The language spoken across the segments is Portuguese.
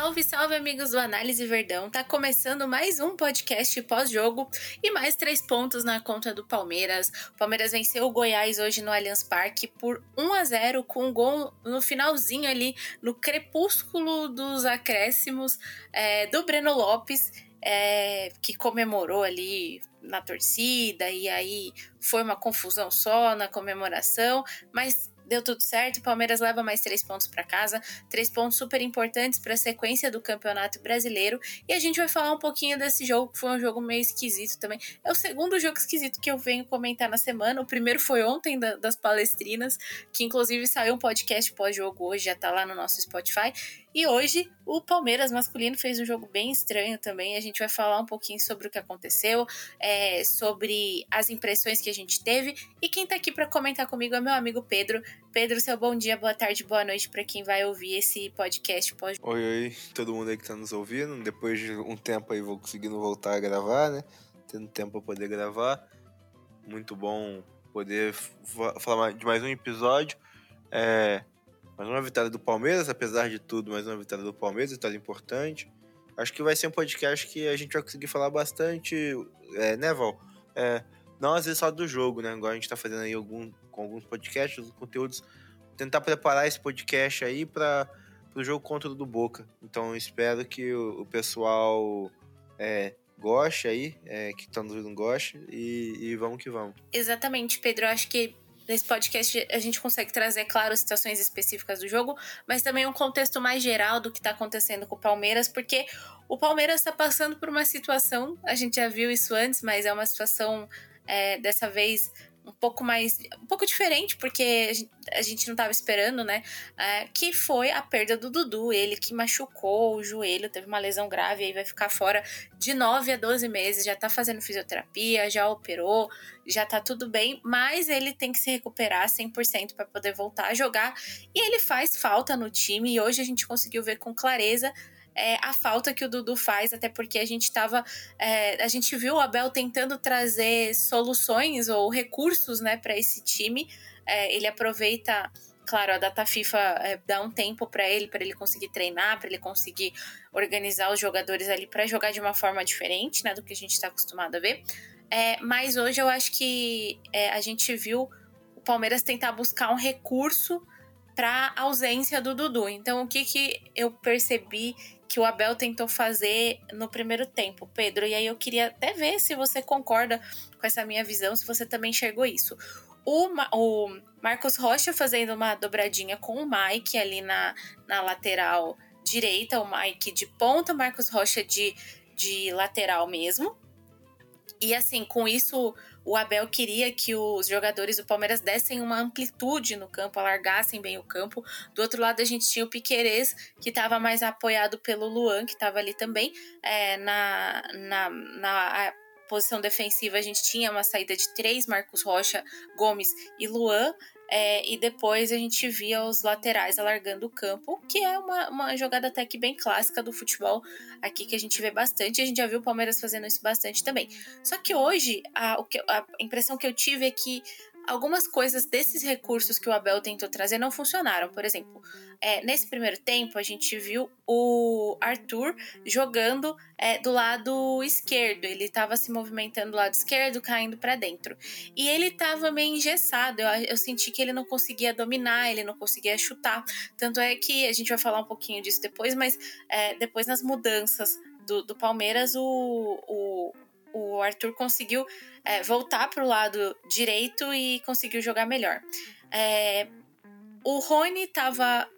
Salve, salve, amigos do Análise Verdão. Tá começando mais um podcast pós-jogo e mais 3 pontos na conta do Palmeiras. O Palmeiras venceu o Goiás hoje no Allianz Parque por 1-0 com um gol no finalzinho ali, no crepúsculo dos acréscimos do Breno Lopes, que comemorou ali na torcida e aí foi uma confusão só na comemoração, mas deu tudo certo, o Palmeiras leva mais 3 pontos para casa, 3 pontos super importantes para a sequência do Campeonato Brasileiro, e a gente vai falar um pouquinho desse jogo, que foi um jogo meio esquisito também. É o segundo jogo esquisito que eu venho comentar na semana, o primeiro foi ontem das Palestrinas, que inclusive saiu um podcast pós-jogo hoje, já tá lá no nosso Spotify, e hoje o Palmeiras masculino fez um jogo bem estranho também, a gente vai falar um pouquinho sobre o que aconteceu, sobre as impressões que a gente teve, e quem tá aqui para comentar comigo é meu amigo Pedro. Pedro, seu bom dia, boa tarde, boa noite para quem vai ouvir esse podcast pós. Oi, todo mundo aí que tá nos ouvindo. Depois de um tempo aí vou conseguindo voltar a gravar, né? Tendo tempo pra poder gravar. Muito bom poder falar de mais um episódio. Mais uma vitória do Palmeiras, apesar de tudo, mais uma vitória do Palmeiras, vitória importante. Acho que vai ser um podcast que a gente vai conseguir falar bastante, né, Val? Não às vezes só do jogo, né? Agora a gente tá fazendo aí com alguns podcasts, alguns conteúdos, tentar preparar esse podcast aí para o jogo contra o do Boca. Então espero que o pessoal goste aí, que tá nos ouvindo goste, e vamos que vamos. Exatamente, Pedro, eu acho que nesse podcast a gente consegue trazer, claro, situações específicas do jogo, mas também um contexto mais geral do que está acontecendo com o Palmeiras, porque o Palmeiras está passando por uma situação, a gente já viu isso antes, mas é uma situação dessa vez um pouco diferente, porque a gente não estava esperando, né? Que foi a perda do Dudu, ele que machucou o joelho, teve uma lesão grave, aí vai ficar fora de 9 a 12 meses, já tá fazendo fisioterapia, já operou, já tá tudo bem, mas ele tem que se recuperar 100% para poder voltar a jogar, e ele faz falta no time, e hoje a gente conseguiu ver com clareza a falta que o Dudu faz, até porque a gente viu o Abel tentando trazer soluções ou recursos, né, para esse time. Ele aproveita, claro, a data FIFA dá um tempo para ele conseguir treinar, para ele conseguir organizar os jogadores ali para jogar de uma forma diferente, né, do que a gente está acostumado a ver. Mas hoje eu acho que a gente viu o Palmeiras tentar buscar um recurso para a ausência do Dudu. Então, o que eu percebi que o Abel tentou fazer no primeiro tempo, Pedro? E aí eu queria até ver se você concorda com essa minha visão, se você também enxergou isso. O Marcos Rocha fazendo uma dobradinha com o Mike ali na lateral direita, o Mike de ponta, o Marcos Rocha de lateral mesmo. E assim, com isso, o Abel queria que os jogadores do Palmeiras dessem uma amplitude no campo, alargassem bem o campo. Do outro lado, a gente tinha o Piquerez, que estava mais apoiado pelo Luan, que estava ali também. Na posição defensiva, a gente tinha uma saída de 3, Marcos Rocha, Gomes e Luan. E depois a gente via os laterais alargando o campo, que é uma jogada até que bem clássica do futebol aqui, que a gente vê bastante, e a gente já viu o Palmeiras fazendo isso bastante também. Só que hoje, a impressão que eu tive é que algumas coisas desses recursos que o Abel tentou trazer não funcionaram. Por exemplo, nesse primeiro tempo, a gente viu o Arthur jogando do lado esquerdo. Ele estava se movimentando do lado esquerdo, caindo para dentro. E ele estava meio engessado. Eu senti que ele não conseguia dominar, ele não conseguia chutar. Tanto é que a gente vai falar um pouquinho disso depois, mas depois nas mudanças do Palmeiras, o Arthur conseguiu voltar para o lado direito e conseguiu jogar melhor. O Rony estava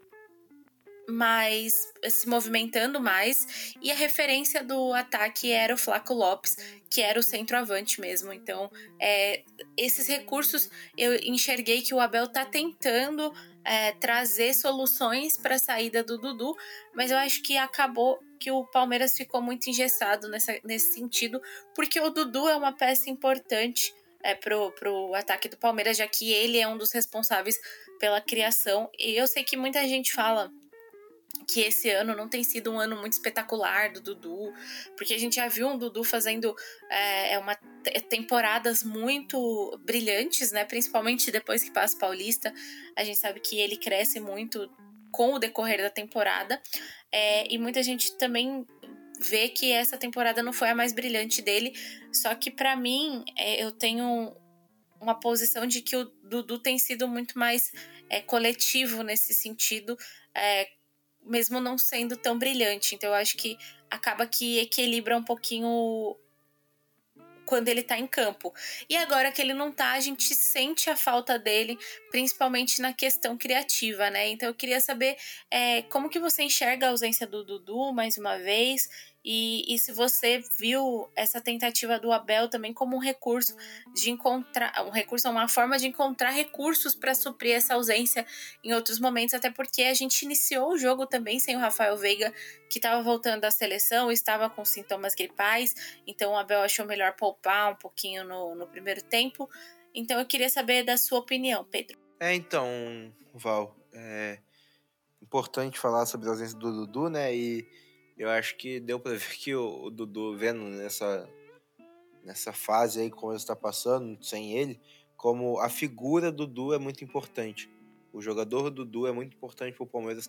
se movimentando mais, e a referência do ataque era o Flaco Lopes, que era o centroavante mesmo. Então, esses recursos eu enxerguei que o Abel tá tentando trazer soluções para a saída do Dudu, mas eu acho que acabou que o Palmeiras ficou muito engessado nesse sentido, porque o Dudu é uma peça importante pro ataque do Palmeiras, já que ele é um dos responsáveis pela criação. E eu sei que muita gente fala que esse ano não tem sido um ano muito espetacular do Dudu, porque a gente já viu um Dudu fazendo temporadas muito brilhantes, né? Principalmente depois que passa o Paulista, a gente sabe que ele cresce muito com o decorrer da temporada. E muita gente também vê que essa temporada não foi a mais brilhante dele. Só que pra mim, eu tenho uma posição de que o Dudu tem sido muito mais coletivo nesse sentido, mesmo não sendo tão brilhante. Então eu acho que acaba que equilibra um pouquinho quando ele tá em campo. E agora que ele não tá, a gente sente a falta dele, principalmente na questão criativa, né? Então eu queria saber como que você enxerga a ausência do Dudu, mais uma vez, e se você viu essa tentativa do Abel também como um recurso de encontrar, uma forma de encontrar recursos para suprir essa ausência em outros momentos, até porque a gente iniciou o jogo também sem o Rafael Veiga, que estava voltando da seleção, estava com sintomas gripais, então o Abel achou melhor poupar um pouquinho no primeiro tempo. Então eu queria saber da sua opinião, Pedro. Então, Val, é importante falar sobre a ausência do Dudu, né? E eu acho que deu pra ver que o Dudu, vendo nessa fase aí, como ele está passando, sem ele, como a figura do Dudu é muito importante. O jogador Dudu é muito importante para o Palmeiras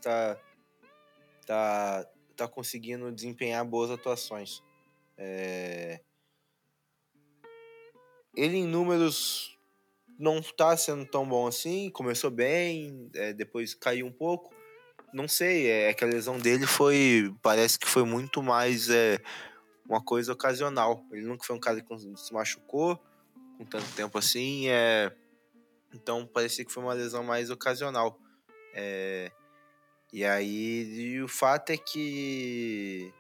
tá conseguindo desempenhar boas atuações. Ele em números não tá sendo tão bom assim, começou bem, depois caiu um pouco. Não sei, que a lesão dele parece que foi muito mais uma coisa ocasional. Ele nunca foi um cara que se machucou com tanto tempo assim, então parecia que foi uma lesão mais ocasional. E o fato é que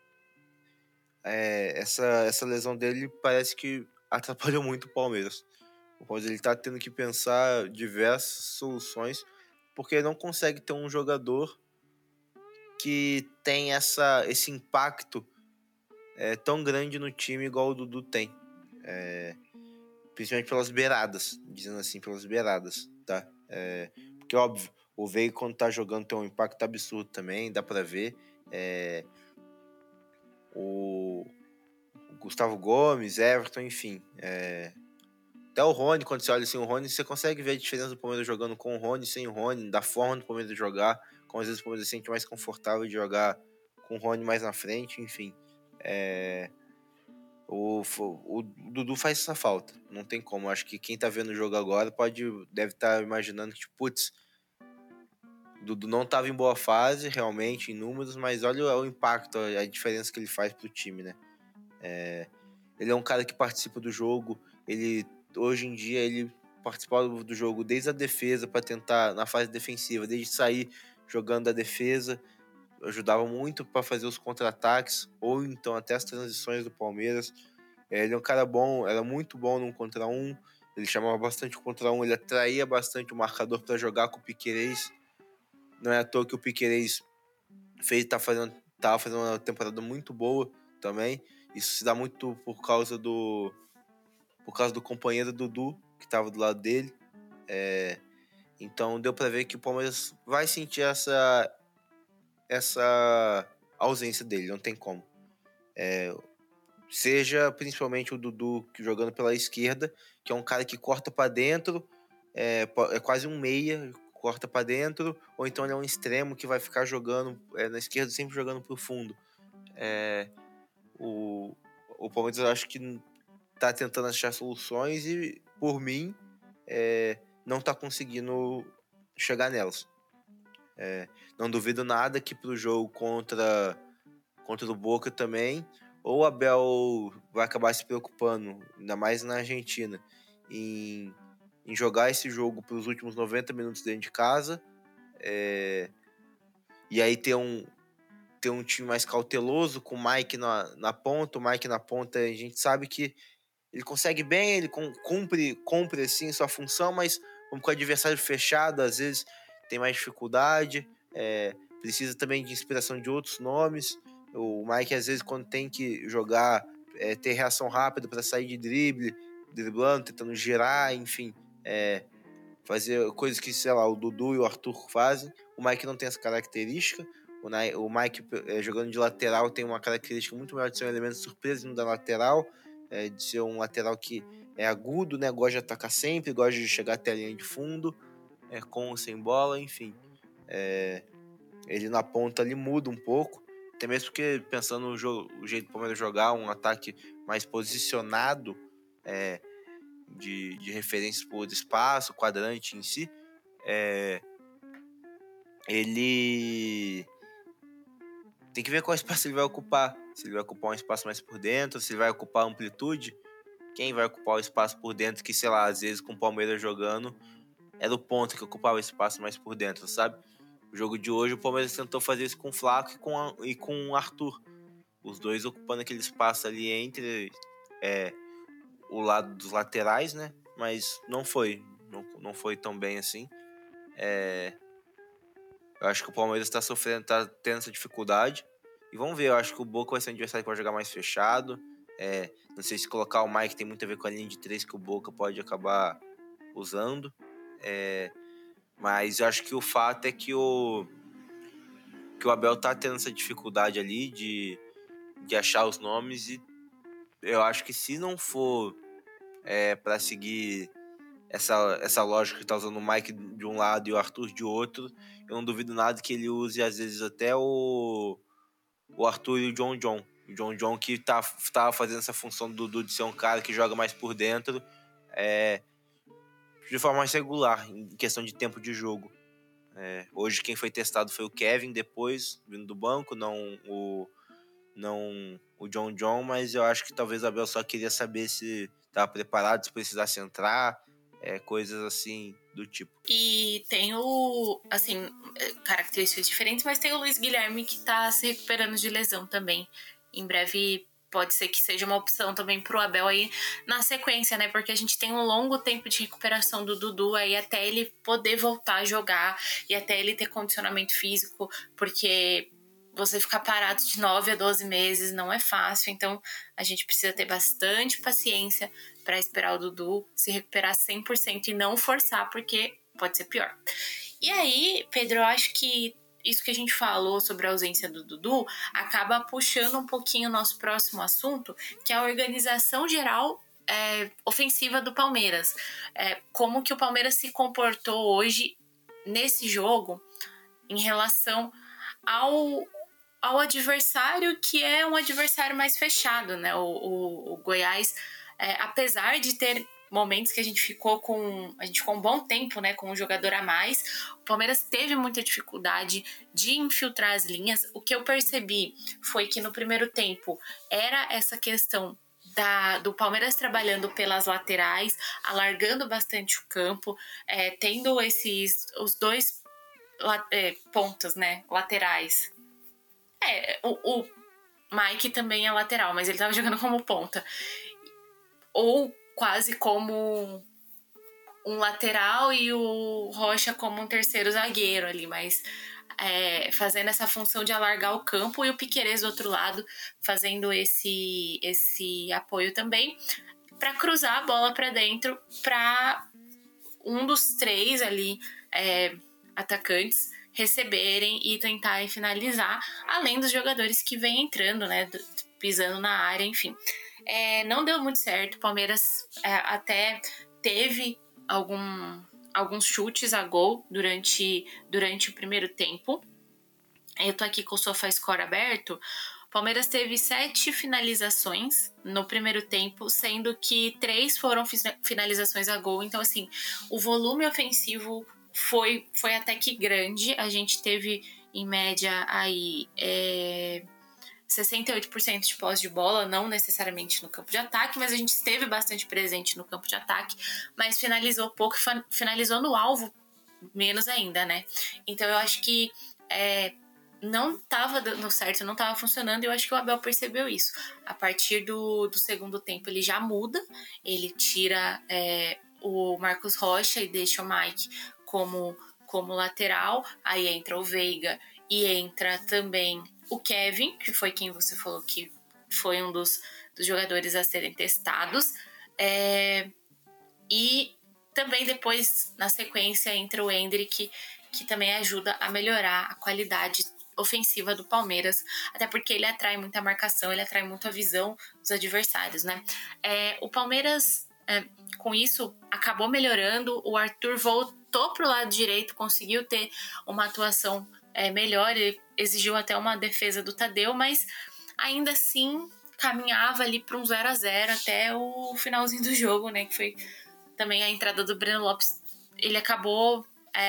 essa lesão dele parece que atrapalhou muito o Palmeiras. O Palmeiras ele tá tendo que pensar diversas soluções, porque não consegue ter um jogador que tem esse impacto tão grande no time igual o Dudu tem. Principalmente pelas beiradas, dizendo assim, pelas beiradas, tá? Porque, óbvio, o Veiga quando tá jogando tem um impacto absurdo também, dá pra ver. O Gustavo Gomes, Everton, enfim. Até o Rony, quando você olha assim, o Rony, você consegue ver a diferença do Palmeiras jogando com o Rony, sem o Rony, da forma do Palmeiras jogar, como às vezes o Palmeiras se sente mais confortável de jogar com o Rony mais na frente, enfim. O Dudu faz essa falta, não tem como. Acho que quem tá vendo o jogo agora deve estar imaginando que, tipo, putz, o Dudu não tava em boa fase, realmente, em números, mas olha o impacto, a diferença que ele faz pro time, né? Ele é um cara que participa do jogo, hoje em dia ele participa do jogo desde a defesa para tentar, na fase defensiva, desde sair jogando a defesa, ajudava muito para fazer os contra-ataques, ou então até as transições do Palmeiras. Ele é um cara bom, era muito bom num contra um, ele chamava bastante o contra um, ele atraía bastante o marcador para jogar com o Piquerez. Não é à toa que o Piquerez tava fazendo uma temporada muito boa também. Isso se dá muito por causa do companheiro Dudu, que estava do lado dele. Então deu para ver que o Palmeiras vai sentir essa ausência dele, não tem como. Seja principalmente o Dudu jogando pela esquerda, que é um cara que corta para dentro, é quase um meia, corta para dentro, ou então ele é um extremo que vai ficar jogando na esquerda, sempre jogando pro fundo. O Palmeiras, eu acho que tá tentando achar soluções e, por mim, não tá conseguindo chegar nelas. Não duvido nada que pro jogo contra o Boca também, ou o Abel vai acabar se preocupando, ainda mais na Argentina, em jogar esse jogo pros últimos 90 minutos dentro de casa, e aí ter um time mais cauteloso, com o Mike na ponta. O Mike na ponta, a gente sabe que ele consegue bem, ele cumpre assim sua função, mas como com o adversário fechado, às vezes tem mais dificuldade, precisa também de inspiração de outros nomes. O Mike, às vezes, quando tem que jogar, ter reação rápida para sair de driblando, tentando girar, enfim, fazer coisas que, sei lá, o Dudu e o Arthur fazem. O Mike não tem essa característica. O Mike, jogando de lateral, tem uma característica muito maior de ser um elemento surpresa no da lateral, de ser um lateral que é agudo, né? Gosta de atacar sempre, gosta de chegar até a linha de fundo, com ou sem bola, enfim. Ele na ponta ali muda um pouco, até mesmo porque pensando no jogo, o jeito do Palmeiras jogar, um ataque mais posicionado, de referências por espaço, quadrante em si, ele tem que ver qual espaço ele vai ocupar. Se ele vai ocupar um espaço mais por dentro, se ele vai ocupar amplitude. Quem vai ocupar o espaço por dentro, que sei lá, às vezes com o Palmeiras jogando, era o ponto que ocupava o espaço mais por dentro, sabe? O jogo de hoje, o Palmeiras tentou fazer isso com o Flaco e com o Arthur. Os dois ocupando aquele espaço ali entre o lado dos laterais, né? Mas não foi tão bem assim. Eu acho que o Palmeiras está sofrendo, tá tendo essa dificuldade. E vamos ver, eu acho que o Boca vai ser um adversário que vai jogar mais fechado. Não sei se colocar o Mike tem muito a ver com a linha de 3 que o Boca pode acabar usando. Mas eu acho que o fato é que o Abel tá tendo essa dificuldade ali de achar os nomes. E eu acho que se não for para seguir essa lógica que tá usando o Mike de um lado e o Arthur de outro, eu não duvido nada que ele use às vezes até o Arthur e o John John. O John John que tava fazendo essa função do Dudu de ser um cara que joga mais por dentro, de forma mais regular, em questão de tempo de jogo. Hoje quem foi testado foi o Kevin, depois, vindo do banco, não o John John, mas eu acho que talvez o Abel só queria saber se estava preparado, se precisasse entrar, coisas assim do tipo. E tem características diferentes, mas tem o Luiz Guilherme que tá se recuperando de lesão também. Em breve pode ser que seja uma opção também pro Abel aí na sequência, né? Porque a gente tem um longo tempo de recuperação do Dudu aí até ele poder voltar a jogar e até ele ter condicionamento físico, porque você ficar parado de 9 a 12 meses não é fácil, então a gente precisa ter bastante paciência para esperar o Dudu se recuperar 100% e não forçar, porque pode ser pior. E aí, Pedro, eu acho que isso que a gente falou sobre a ausência do Dudu acaba puxando um pouquinho o nosso próximo assunto, que é a organização geral ofensiva do Palmeiras. Como que o Palmeiras se comportou hoje nesse jogo em relação ao adversário, que é um adversário mais fechado, né? O Goiás, apesar de ter momentos que a gente ficou um bom tempo, né, com um jogador a mais, o Palmeiras teve muita dificuldade de infiltrar as linhas. O que eu percebi foi que no primeiro tempo era essa questão do Palmeiras trabalhando pelas laterais, alargando bastante o campo, tendo os dois pontas, né, laterais. O Mike também é lateral, mas ele tava jogando como ponta. Ou quase como um lateral e o Rocha como um terceiro zagueiro ali, mas fazendo essa função de alargar o campo, e o Piquerez do outro lado fazendo esse apoio também para cruzar a bola para dentro para um dos três ali atacantes receberem e tentarem finalizar, além dos jogadores que vêm entrando, né, pisando na área, enfim. Não deu muito certo. O Palmeiras até teve alguns chutes a gol durante o primeiro tempo. Eu tô aqui com o SofaScore aberto. O Palmeiras teve 7 finalizações no primeiro tempo, sendo que 3 foram finalizações a gol. Então, assim, o volume ofensivo foi até que grande. A gente teve, em média, aí 68% de posse de bola, não necessariamente no campo de ataque, mas a gente esteve bastante presente no campo de ataque, mas finalizou pouco, finalizou no alvo menos ainda, né? Então eu acho que não estava dando certo, não estava funcionando, e eu acho que o Abel percebeu isso. A partir do segundo tempo ele já muda, ele tira o Marcos Rocha e deixa o Mike como lateral, aí entra o Veiga e entra também o Kevin, que foi quem você falou que foi um dos jogadores a serem testados. E também depois, na sequência, entra o Endrick, que também ajuda a melhorar a qualidade ofensiva do Palmeiras, até porque ele atrai muita marcação, ele atrai muito a visão dos adversários, né? O Palmeiras, com isso, acabou melhorando. O Arthur voltou para o lado direito, conseguiu ter uma atuação melhor, ele exigiu até uma defesa do Tadeu, mas ainda assim caminhava ali para um 0-0 até o finalzinho do jogo, né? Que foi também a entrada do Breno Lopes. Ele acabou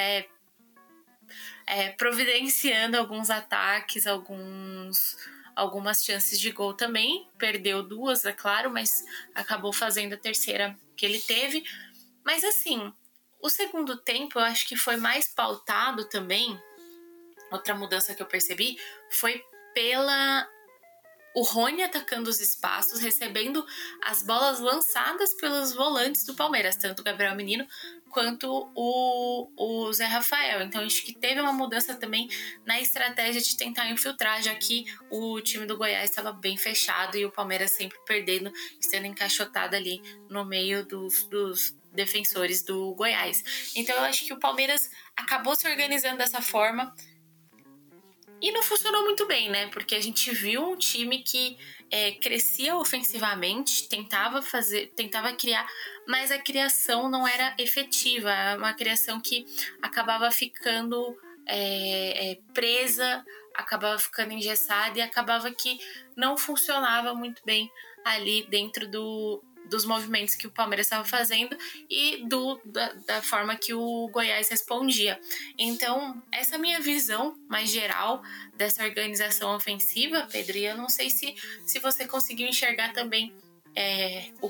providenciando alguns ataques, algumas chances de gol também. Perdeu 2, é claro, mas acabou fazendo a terceira que ele teve. Mas assim, o segundo tempo eu acho que foi mais pautado também. Outra mudança que eu percebi foi pela o Rony atacando os espaços, recebendo as bolas lançadas pelos volantes do Palmeiras, tanto o Gabriel Menino quanto o Zé Rafael. Então acho que teve uma mudança também na estratégia de tentar infiltrar, já que o time do Goiás estava bem fechado e o Palmeiras sempre perdendo, sendo encaixotado ali no meio dos defensores do Goiás. Então eu acho que o Palmeiras acabou se organizando dessa forma. E não funcionou muito bem, né? Porque a gente viu um time que crescia ofensivamente, tentava criar, mas a criação não era efetiva. Era uma criação que acabava ficando presa, acabava ficando engessada e acabava que não funcionava muito bem ali dentro dos movimentos que o Palmeiras estava fazendo e da forma que o Goiás respondia. Então, essa é a minha visão mais geral dessa organização ofensiva, Pedro, e eu não sei se você conseguiu enxergar também o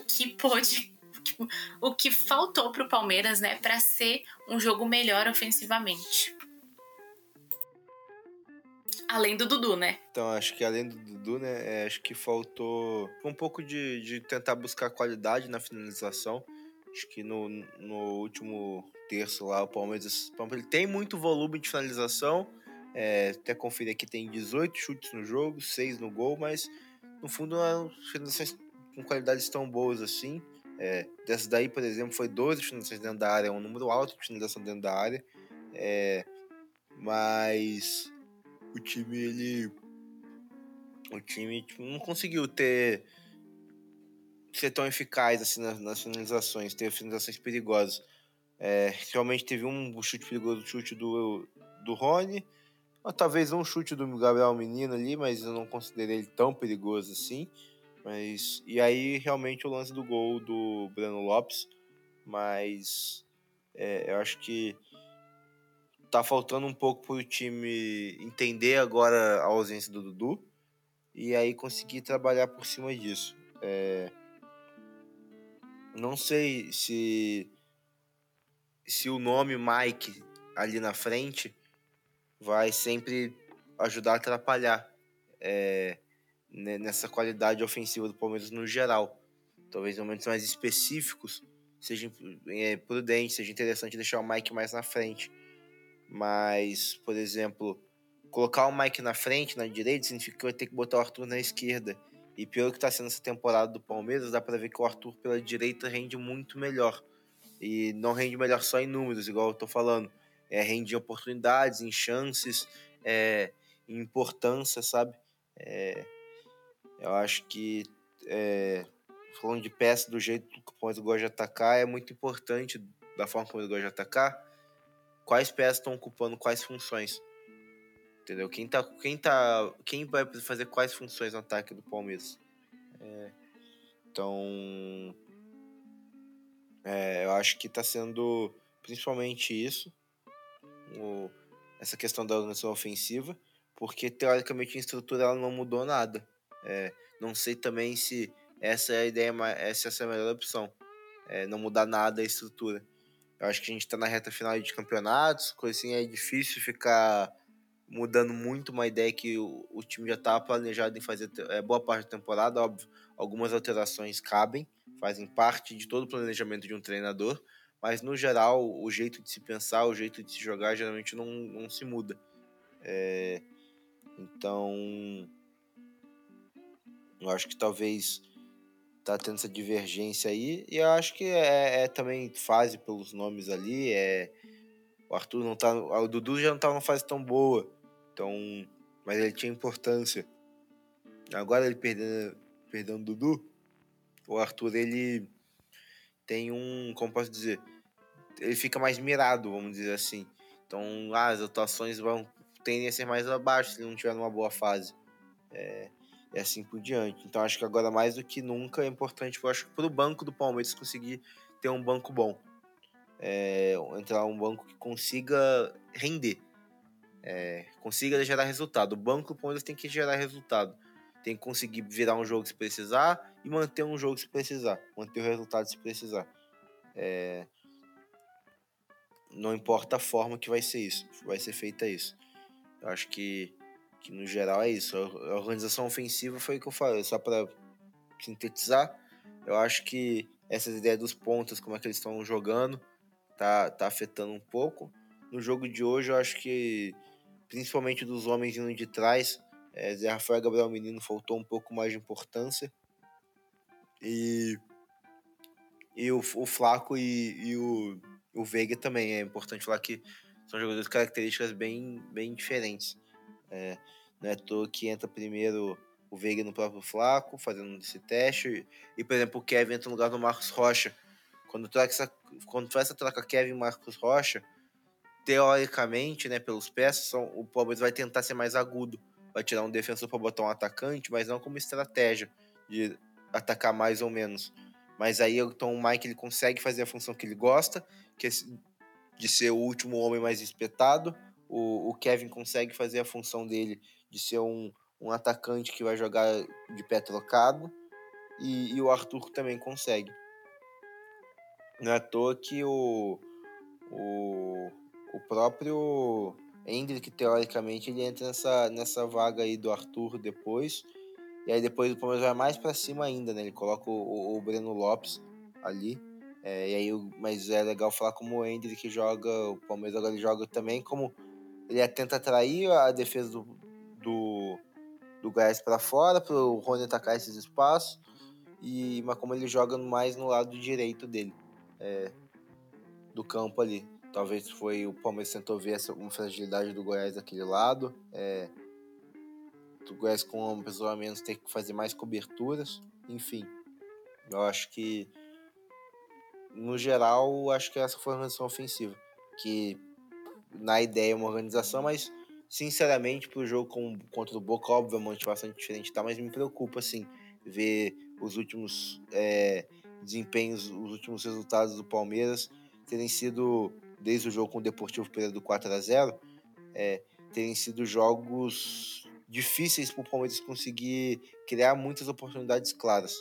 que faltou para o Palmeiras, né, para ser um jogo melhor ofensivamente. Além do Dudu, né? Então, acho que além do Dudu, né, acho que faltou um pouco de tentar buscar qualidade na finalização. Acho que no último terço lá, o Palmeiras ele tem muito volume de finalização. Até conferir aqui, tem 18 chutes no jogo, 6 no gol, mas no fundo não eram finalizações com qualidades tão boas assim. Dessa daí, por exemplo, foi 12 finalizações dentro da área, é um número alto de finalização dentro da área. Mas o time tipo, não conseguiu ser tão eficaz assim nas finalizações, ter finalizações perigosas. Realmente teve um chute perigoso, o chute do Rony, ou talvez um chute do Gabriel Menino ali, mas eu não considerei ele tão perigoso assim. E aí realmente o lance do gol do Breno Lopes, mas eu acho que tá faltando um pouco pro time entender agora a ausência do Dudu e aí conseguir trabalhar por cima disso. Não sei se o nome Mike ali na frente vai sempre ajudar a atrapalhar nessa qualidade ofensiva do Palmeiras no geral. Talvez em momentos mais específicos seja prudente, seja interessante deixar o Mike mais na frente. Mas, por exemplo, colocar o Mike na frente, na direita, significa que vai ter que botar o Arthur na esquerda. E pelo que está sendo essa temporada do Palmeiras, dá para ver que o Arthur pela direita rende muito melhor. E não rende melhor só em números, igual eu tô falando. Rende em oportunidades, em chances, em importância, sabe? Eu acho que, falando de peça, do jeito que o Palmeiras gosta de atacar, é muito importante, da forma como ele gosta de atacar, quais peças estão ocupando quais funções. Entendeu? Quem vai fazer quais funções no ataque do Palmeiras? Então, eu acho que está sendo principalmente isso, essa questão da organização ofensiva, porque teoricamente a estrutura ela não mudou nada. Não sei também se essa é a ideia, essa é a melhor opção. Não mudar nada a estrutura. Eu acho que a gente está na reta final de campeonatos, coisa assim, é difícil ficar mudando muito uma ideia que o time já estava planejado em fazer boa parte da temporada. Óbvio, algumas alterações cabem, fazem parte de todo o planejamento de um treinador, mas no geral o jeito de se pensar, o jeito de se jogar geralmente não se muda. Então eu acho que talvez tá tendo essa divergência aí, e eu acho que também fase pelos nomes ali, o Arthur não tá, o Dudu já não tá numa fase tão boa, então, mas ele tinha importância. Agora ele perdendo o Dudu, o Arthur ele tem como posso dizer, ele fica mais mirado, vamos dizer assim. Então, as atuações tendem a ser mais abaixo se ele não tiver numa boa fase. E assim por diante. Então, acho que agora mais do que nunca é importante, eu acho, para o banco do Palmeiras conseguir ter um banco bom. Entrar um banco que consiga render. Consiga gerar resultado. O banco do Palmeiras tem que gerar resultado. Tem que conseguir virar um jogo se precisar e manter um jogo se precisar. Manter o resultado se precisar. Não importa a forma que vai ser isso. Vai ser feita isso. Eu acho que no geral é isso. A organização ofensiva foi o que eu falei. Só para sintetizar, eu acho que essas ideias dos pontas, como é que eles estão jogando, tá afetando um pouco. No jogo de hoje, eu acho que principalmente dos homens indo de trás, Zé Rafael e Gabriel Menino faltou um pouco mais de importância. E o Flaco e o Veiga também. É importante falar que são jogadores de características bem diferentes. Não é à toa que entra primeiro o Veiga no próprio Flaco, fazendo esse teste. E, por exemplo, o Kevin entra no lugar do Marcos Rocha. Quando faz essa troca Kevin e Marcos Rocha, teoricamente, né, pelos pés, o Palmeiras vai tentar ser mais agudo. Vai tirar um defensor para botar um atacante, mas não como estratégia de atacar mais ou menos. Mas aí então o Mike ele consegue fazer a função que ele gosta, que é de ser o último homem mais espetado. O Kevin consegue fazer a função dele de ser um atacante que vai jogar de pé trocado. E o Arthur também consegue. Não é à toa que o próprio Endrick, teoricamente, ele entra nessa vaga aí do Arthur depois. E aí depois o Palmeiras vai mais pra cima ainda, né? Ele coloca o Breno Lopes ali. Mas é legal falar como o Endrick joga, o Palmeiras agora ele joga também, como ele tenta atrair a defesa do Goiás para fora, para o Rony atacar esses espaços. Mas como ele joga mais no lado direito dele, do campo ali. Talvez foi o Palmeiras tentou ver uma fragilidade do Goiás daquele lado. O Goiás com uma pessoa a menos tem que fazer mais coberturas. Enfim, eu acho que no geral, acho que essa foi a organização ofensiva. Que na ideia é uma organização, mas sinceramente pro jogo contra o Boca, óbvio, é uma motivação diferente, tá? Mas me preocupa, assim, ver os últimos desempenhos, os últimos resultados do Palmeiras terem sido, desde o jogo com o Deportivo Pereira do 4-0, terem sido jogos difíceis para o Palmeiras conseguir criar muitas oportunidades claras.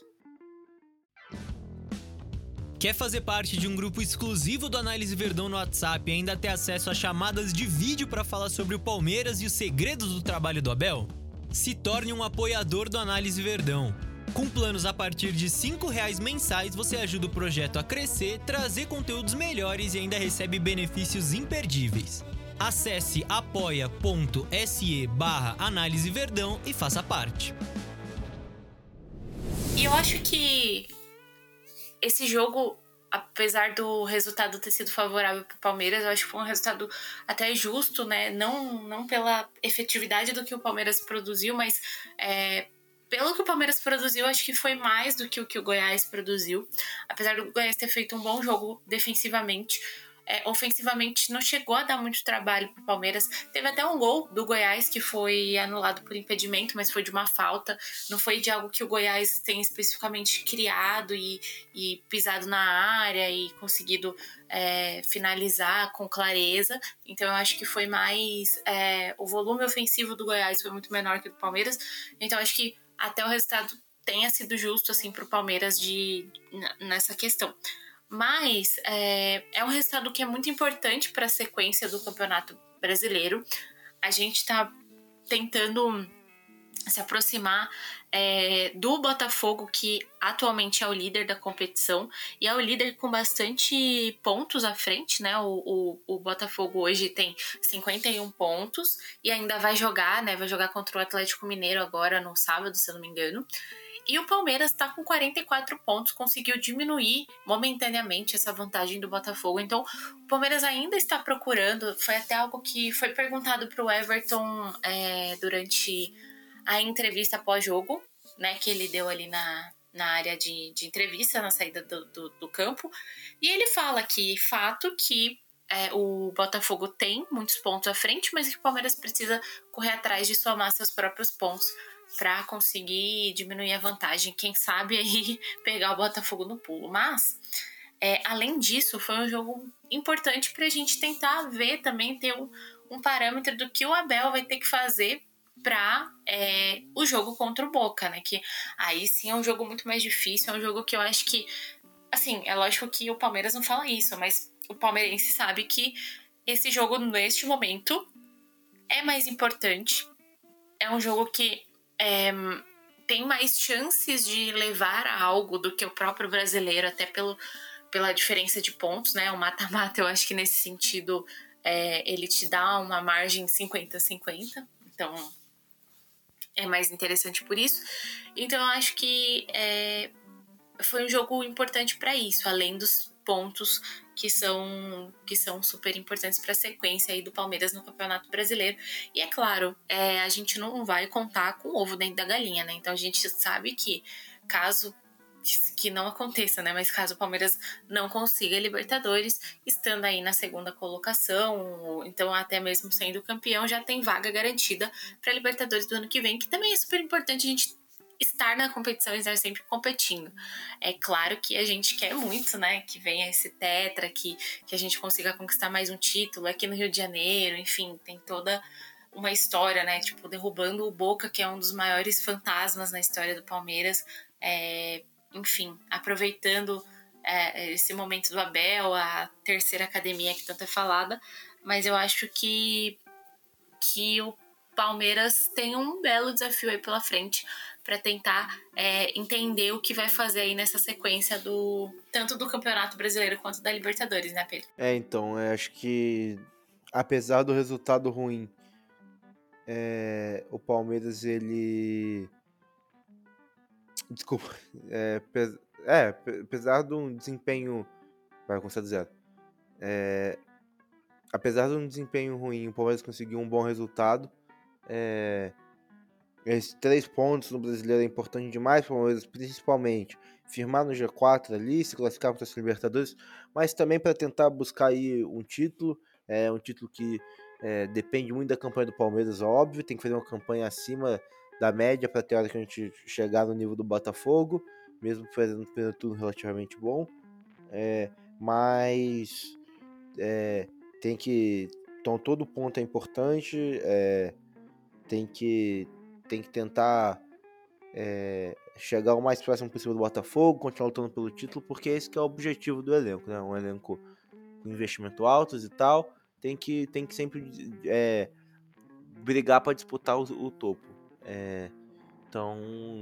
Quer fazer parte de um grupo exclusivo do Análise Verdão no WhatsApp e ainda ter acesso a chamadas de vídeo para falar sobre o Palmeiras e os segredos do trabalho do Abel? Se torne um apoiador do Análise Verdão. Com planos a partir de R$5 mensais, você ajuda o projeto a crescer, trazer conteúdos melhores e ainda recebe benefícios imperdíveis. Acesse apoia.se/Análise Verdão e faça parte. E eu acho que esse jogo, apesar do resultado ter sido favorável para o Palmeiras, eu acho que foi um resultado até justo, né? Não pela efetividade do que o Palmeiras produziu, mas pelo que o Palmeiras produziu, acho que foi mais do que o Goiás produziu. Apesar do Goiás ter feito um bom jogo defensivamente, ofensivamente não chegou a dar muito trabalho pro Palmeiras. Teve até um gol do Goiás que foi anulado por impedimento, mas foi de uma falta. Não foi de algo que o Goiás tem especificamente criado e pisado na área e conseguido finalizar com clareza. Então eu acho que foi mais... o volume ofensivo do Goiás foi muito menor que o do Palmeiras. Então eu acho que até o resultado tenha sido justo assim, pro Palmeiras nessa questão. Mas é um resultado que é muito importante para a sequência do Campeonato Brasileiro. A gente está tentando se aproximar do Botafogo, que atualmente é o líder da competição e é o líder com bastante pontos à frente, né? O Botafogo hoje tem 51 pontos e ainda vai jogar, né? Vai jogar contra o Atlético Mineiro agora no sábado, se eu não me engano. E o Palmeiras está com 44 pontos, conseguiu diminuir momentaneamente essa vantagem do Botafogo. Então, o Palmeiras ainda está procurando, foi até algo que foi perguntado para o Everton durante a entrevista pós-jogo, né, que ele deu ali na área de entrevista, na saída do campo, e ele fala que, fato, que o Botafogo tem muitos pontos à frente, mas que o Palmeiras precisa correr atrás de somar seus próprios pontos para conseguir diminuir a vantagem, quem sabe aí pegar o Botafogo no pulo. Mas, além disso, foi um jogo importante para a gente tentar ver também, ter um parâmetro do que o Abel vai ter que fazer para o jogo contra o Boca, né? Que aí sim é um jogo muito mais difícil, é um jogo que eu acho que, assim, é lógico que o Palmeiras não fala isso, mas o palmeirense sabe que esse jogo, neste momento, é mais importante. É um jogo que tem mais chances de levar a algo do que o próprio brasileiro, até pela diferença de pontos, né? O mata-mata, eu acho que nesse sentido, ele te dá uma margem 50-50. Então, é mais interessante por isso. Então, eu acho que foi um jogo importante para isso, além dos pontos que são super importantes para a sequência aí do Palmeiras no Campeonato Brasileiro. E é claro, a gente não vai contar com o ovo dentro da galinha, né? Então a gente sabe que caso que não aconteça, né? Mas caso o Palmeiras não consiga a Libertadores, estando aí na segunda colocação, então até mesmo sendo campeão, já tem vaga garantida para a Libertadores do ano que vem, que também é super importante a gente estar na competição e estar sempre competindo. É claro que a gente quer muito, né, que venha esse tetra, que a gente consiga conquistar mais um título aqui no Rio de Janeiro, enfim, tem toda uma história, né, tipo, derrubando o Boca, que é um dos maiores fantasmas na história do Palmeiras, enfim, aproveitando esse momento do Abel, a terceira academia que tanto é falada, mas eu acho que o Palmeiras tem um belo desafio aí pela frente para tentar entender o que vai fazer aí nessa sequência tanto do Campeonato Brasileiro quanto da Libertadores, né, Pedro? Então, acho que apesar do resultado ruim, o Palmeiras, ele... Desculpa. Apesar de um desempenho... Vai começar do zero. Apesar de um desempenho ruim, o Palmeiras conseguiu um bom resultado. Esses 3 pontos no Brasileiro é importante demais para o Palmeiras, principalmente firmar no G4 ali, se classificar para os Libertadores, mas também para tentar buscar aí um título que depende muito da campanha do Palmeiras, óbvio, tem que fazer uma campanha acima da média para ter hora que a gente chegar no nível do Botafogo, mesmo fazendo um primeiro turno relativamente bom, mas tem que... Então todo ponto é importante, tem que tentar chegar o mais próximo possível do Botafogo, continuar lutando pelo título, porque esse que é o objetivo do elenco, né? Um elenco com investimento altos e tal, tem que sempre brigar para disputar o topo. Então,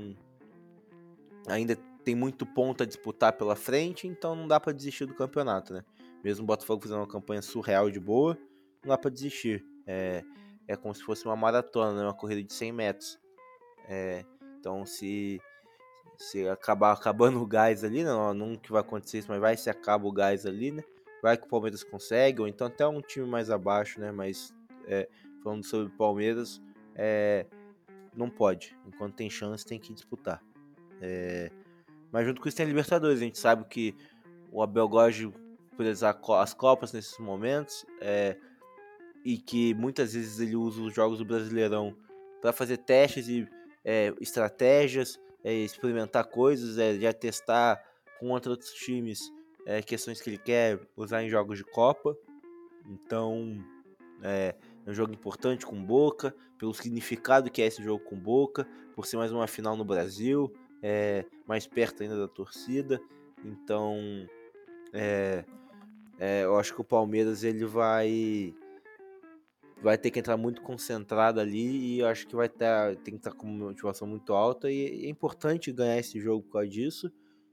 ainda tem muito ponto a disputar pela frente, então não dá para desistir do campeonato, né? Mesmo o Botafogo fazendo uma campanha surreal de boa, não dá para desistir. É como se fosse uma maratona, né? Uma corrida de 100 metros. Então, se acabar acabando o gás ali, não que vai acontecer isso, mas vai se acaba o gás ali, né? Vai que o Palmeiras consegue, ou então até um time mais abaixo, né? Mas falando sobre o Palmeiras, não pode. Enquanto tem chance, tem que disputar. Mas junto com isso tem a Libertadores. A gente sabe que o Abel gosta de priorizar as Copas nesses momentos, e que muitas vezes ele usa os jogos do Brasileirão para fazer testes e estratégias, experimentar coisas, já testar com outros times questões que ele quer usar em jogos de Copa. Então é um jogo importante com Boca, pelo significado que é esse jogo com Boca, por ser mais uma final no Brasil, mais perto ainda da torcida. Então eu acho que o Palmeiras ele vai ter que entrar muito concentrado ali, e eu acho que tem que estar com uma motivação muito alta, e é importante ganhar esse jogo por causa disso,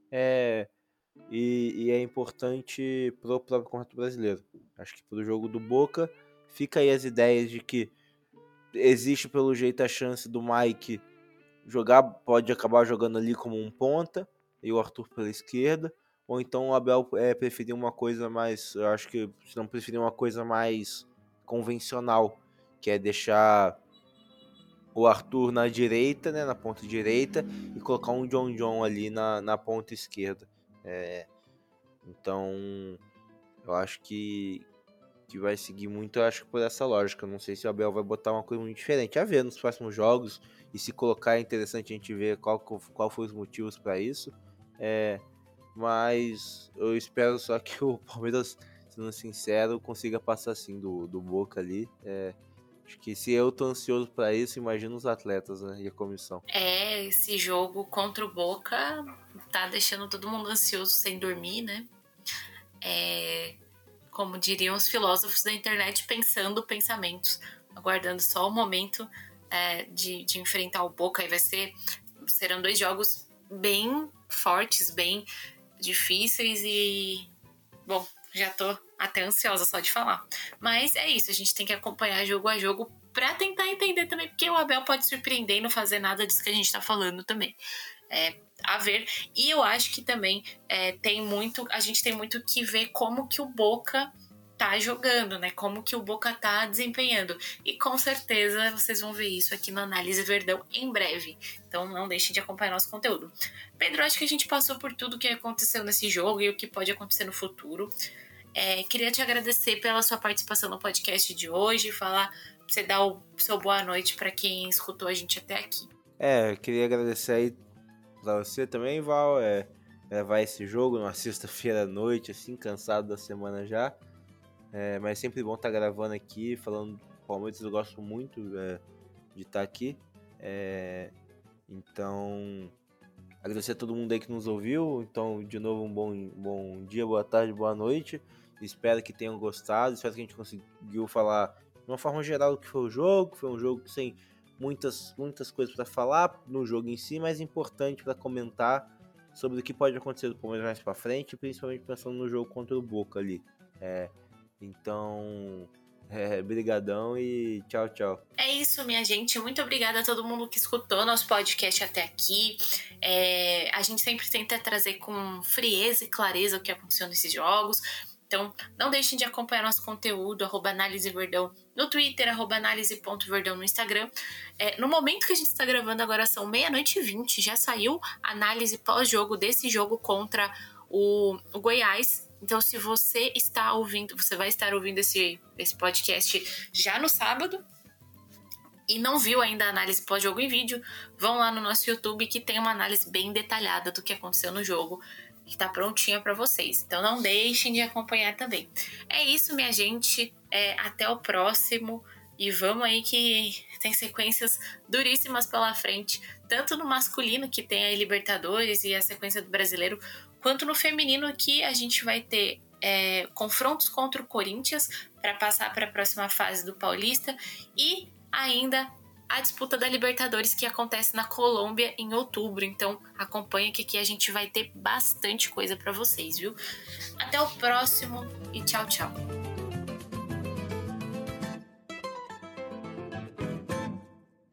e é importante pro próprio Campeonato Brasileiro. Acho que pro jogo do Boca fica aí as ideias de que existe pelo jeito a chance do Mike pode acabar jogando ali como um ponta, e o Arthur pela esquerda, ou então o Abel preferir uma coisa mais, eu acho que se não preferir uma coisa mais convencional, que é deixar o Arthur na direita, né, na ponta direita, e colocar um John ali na ponta esquerda. Então, eu acho que vai seguir muito, eu acho, por essa lógica. Não sei se o Abel vai botar uma coisa muito diferente. A ver nos próximos jogos, e se colocar é interessante a gente ver qual foi os motivos para isso. Mas eu espero só que o Palmeiras, sendo sincero, consiga passar assim do Boca ali. Acho que se eu tô ansioso para isso, imagina os atletas, né, e a comissão. Esse jogo contra o Boca tá deixando todo mundo ansioso, sem dormir, né? Como diriam os filósofos da internet, pensando pensamentos, aguardando só o momento de enfrentar o Boca. Aí serão 2 jogos bem fortes, bem difíceis e, bom, já tô até ansiosa só de falar. Mas é isso, a gente tem que acompanhar jogo a jogo pra tentar entender também, porque o Abel pode surpreender e não fazer nada disso que a gente tá falando também. A ver. E eu acho que também a gente tem muito que ver como que o Boca tá jogando, né? Como que o Boca tá desempenhando. E com certeza vocês vão ver isso aqui no Análise Verdão em breve. Então não deixem de acompanhar nosso conteúdo. Pedro, acho que a gente passou por tudo que aconteceu nesse jogo e o que pode acontecer no futuro. Queria te agradecer pela sua participação no podcast de hoje, falar, você dar o seu boa noite para quem escutou a gente até aqui. Queria agradecer aí pra você também, Val, gravar esse jogo numa sexta-feira à noite, assim, cansado da semana já. Mas é sempre bom estar gravando aqui, falando do Palmeiras. Eu gosto muito de estar aqui. Então, agradecer a todo mundo aí que nos ouviu. Então, de novo, um bom dia, boa tarde, boa noite. Espero que tenham gostado. Espero que a gente conseguiu falar de uma forma geral do que foi o jogo. Foi um jogo sem muitas coisas para falar no jogo em si, mas importante para comentar sobre o que pode acontecer do Palmeiras mais para frente, principalmente pensando no jogo contra o Boca ali. Então, brigadão e tchau, tchau. É isso, minha gente. Muito obrigada a todo mundo que escutou nosso podcast até aqui. A gente sempre tenta trazer com frieza e clareza o que aconteceu nesses jogos. Então, não deixem de acompanhar nosso conteúdo, @AnáliseVerdão no Twitter, @análise.verdão no Instagram. No momento que a gente está gravando agora são 00:20, já saiu a análise pós-jogo desse jogo contra o Goiás. Então, se você está ouvindo, você vai estar ouvindo esse podcast já no sábado e não viu ainda a análise pós-jogo em vídeo, vão lá no nosso YouTube que tem uma análise bem detalhada do que aconteceu no jogo, que tá prontinha para vocês. Então não deixem de acompanhar também. É isso, minha gente. Até o próximo. E vamos aí que tem sequências duríssimas pela frente. Tanto no masculino, que tem a Libertadores e a sequência do Brasileiro, quanto no feminino, que a gente vai ter confrontos contra o Corinthians para passar para a próxima fase do Paulista. E ainda a disputa da Libertadores, que acontece na Colômbia em outubro. Então acompanha que aqui a gente vai ter bastante coisa para vocês, viu? Até o próximo e tchau, tchau.